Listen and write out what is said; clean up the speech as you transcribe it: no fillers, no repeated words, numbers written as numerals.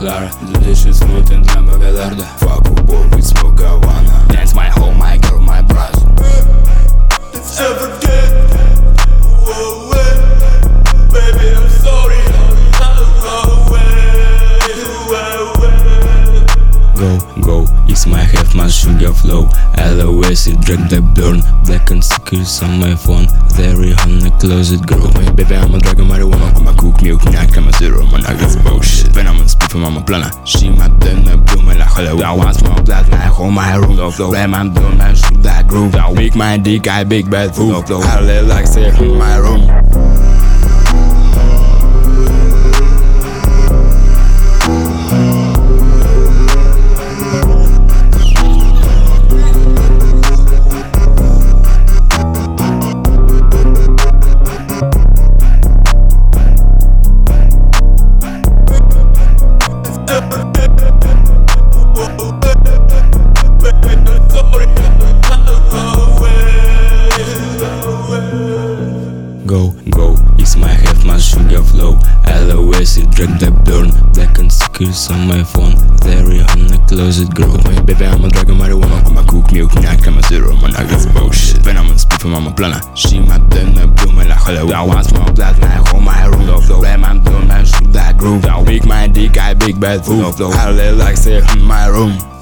Clara, delicious food and Lambo Gallardo. Fuck a boy with smoke Havana. Dance my home, my girl, my brother. It's ever dead. Whoa, baby, I'm sorry. Go, it's my half my sugar flow. LOS, it drag the burn. Black and stickers on my phone. There on the closet, girl. My baby, I'm a drug of marijuana. I'm a cook milk, I'm a zero. Man, I got bullshit. When I'm on speed from my plana. She my done a bloom and I hollow. I want small blood, my home, my room. Ram, I'm doing my shoot that groove. I make my dick, I big bad food. I live like say in my room. Go, it's my half my sugar flow. LOS, it drag the burn. Black and stickers on my phone. There on the closet, girl. My baby, I'm a drug of marijuana. I'm a cook milk, I'm a zero. Man, I got bullshit. When I'm on speed from my plana. She my done a bloom and I hollow. I want small blood, my home, my room. Ram, I'm doing my shoot that groove. I make my dick, I big bad food. I live like say in my room.